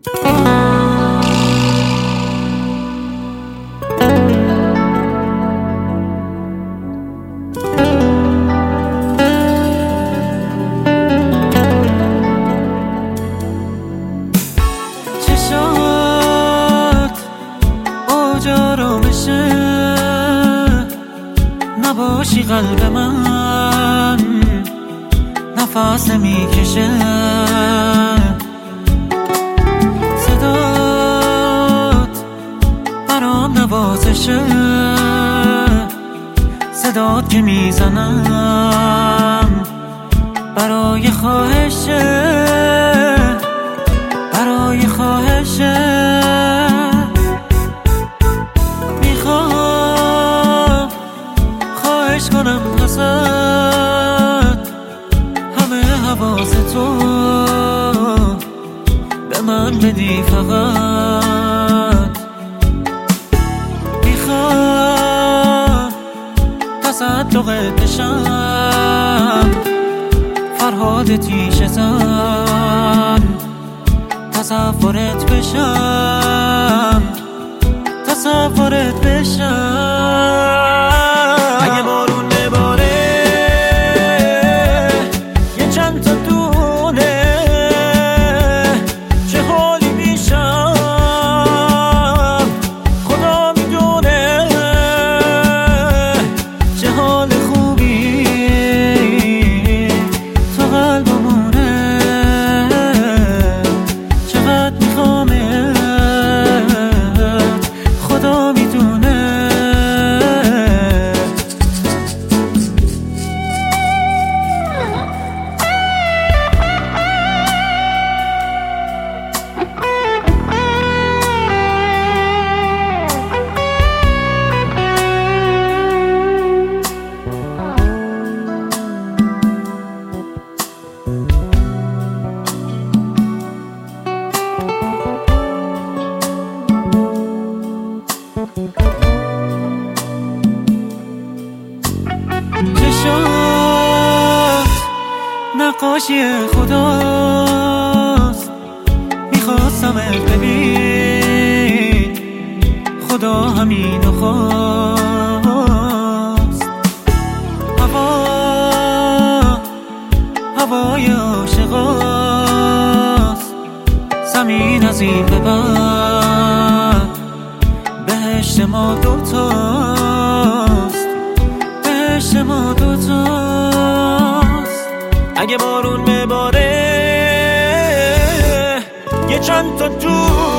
چشات اوجا بشه نباشی قلب من نفس نمیکشه صدات برام نوازشه صدات که میزنم برای خواهشه میخوام خواهش کنم ازت همه حواس تو به من بدی فقط میخوام تصدقت بشم فرهاد تیشه زن تصورت بشم اگه بارون بباره یه چند تا دونه چه حالی میشم خدا میدونه چه حال خوبی تو قلبمونه چقدر میخوامت خدا میدونه چشات نقاشی خداست میخواستمت ببین خدا همینو خواست هوای عاشقاست زمین از این به بعد بهشت ما دوتاست اگه بارون بباره یه چند تا